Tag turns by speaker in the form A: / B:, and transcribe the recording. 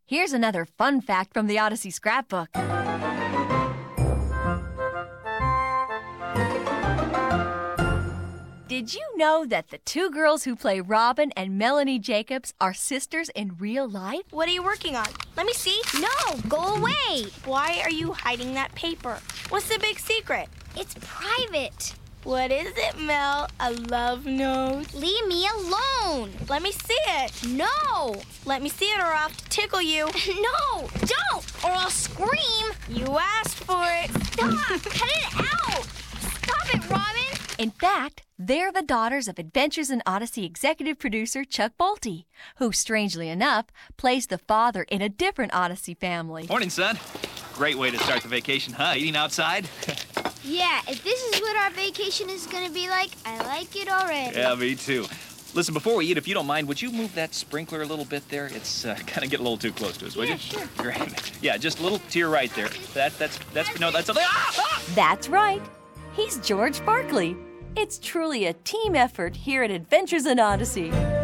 A: Here's another fun fact from the Odyssey scrapbook. Did you know that the two girls who play Robin and Melanie Jacobs are sisters in real life?
B: What are you working on? Let me see.
C: No, go away.
B: Why are you hiding that paper? What's the big secret?
C: It's private.
B: What is it, Mel? A love note?
C: Leave me alone.
B: Let me see it.
C: No.
B: Let me see it or I'll have to tickle you.
C: No, don't, or I'll scream.
B: You asked for it.
C: Stop. Cut it out. Stop it, Robin.
A: In fact, they're the daughters of Adventures in Odyssey executive producer Chuck Bolte, who, strangely enough, plays the father in a different Odyssey family.
D: Morning, son. Great way to start the vacation, huh? Eating outside?
C: Yeah, if this is what our vacation is going to be like, I like it already.
D: Yeah, me too. Listen, before we eat, if you don't mind, would you move that sprinkler a little bit there? It's kind of getting a little too close to us, would you?
C: Sure.
D: Great. Yeah, just a little to your right there. That's something. Ah!
A: That's right. He's George Barkley. It's truly a team effort here at Adventures in Odyssey.